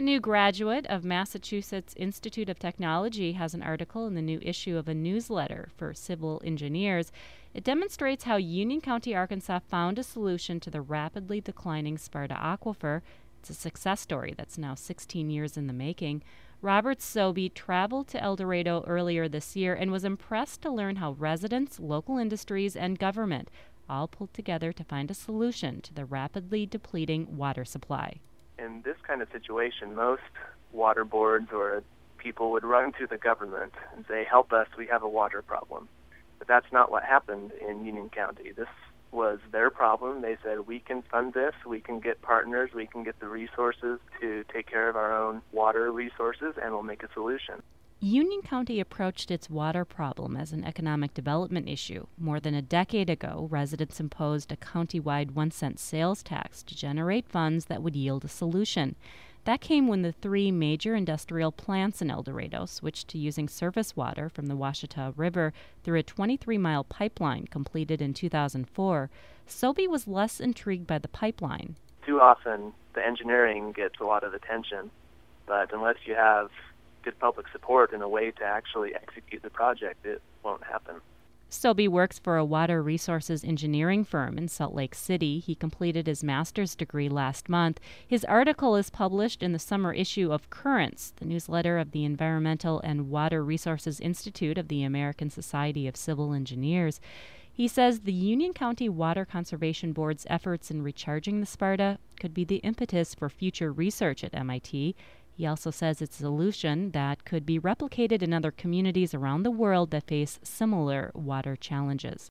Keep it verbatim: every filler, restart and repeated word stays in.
A new graduate of Massachusetts Institute of Technology has an article in the new issue of a newsletter for civil engineers. It demonstrates how Union County, Arkansas found a solution to the rapidly declining Sparta aquifer. It's a success story that's now sixteen years in the making. Robert Sobey traveled to El Dorado earlier this year and was impressed to learn how residents, local industries, and government all pulled together to find a solution to the rapidly depleting water supply. In this kind of situation, most water boards or people would run to the government and say, help us, we have a water problem. But that's not what happened in Union County. This was their problem. They said, we can fund this, we can get partners, we can get the resources to take care of our own water resources, and we'll make a solution. Union County approached its water problem as an economic development issue. More than a decade ago, residents imposed a county-wide one-cent sales tax to generate funds that would yield a solution. That came when the three major industrial plants in El Dorado switched to using surface water from the Washita River through a twenty-three mile pipeline completed in two thousand four. Sobey was less intrigued by the pipeline. Too often, the engineering gets a lot of attention, but unless you have good public support in a way to actually execute the project, it won't happen. Sobey works for a water resources engineering firm in Salt Lake City. He completed his master's degree last month. His article is published in the summer issue of Currents, the newsletter of the Environmental and Water Resources Institute of the American Society of Civil Engineers. He says the Union County Water Conservation Board's efforts in recharging the Sparta could be the impetus for future research at M I T. He also says it's a solution that could be replicated in other communities around the world that face similar water challenges.